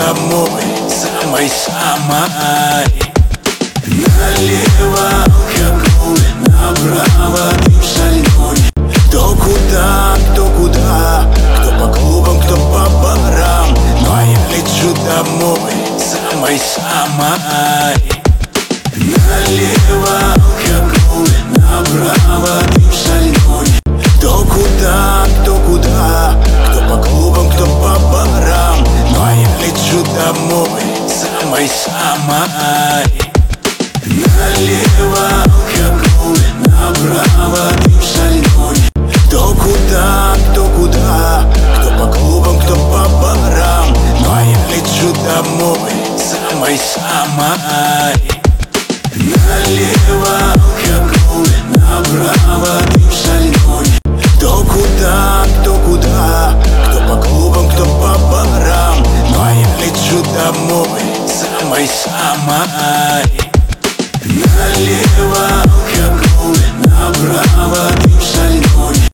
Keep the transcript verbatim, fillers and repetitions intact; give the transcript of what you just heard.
домой, самой-самой. Налево алкоголь, направо дым шальной. Кто куда, кто куда, кто по клубам, кто по барам. Но я лечу домой, самой-самой. Налево алкоголь, направо дым шальной. Кто куда, кто куда, кто по клубам, кто по барам. Но я лечу домой, самой-самой. Налево алкоголь, направо дым шальной. Кто куда, кто куда, кто по клубам, кто по барам. Но я лечу домой, самой-самой. Налево алкоголь, направо дым шальной. Кто куда, кто куда, кто по клубам, кто по барам. Но я лечу домой, самой-самой. Налево алкоголь, направо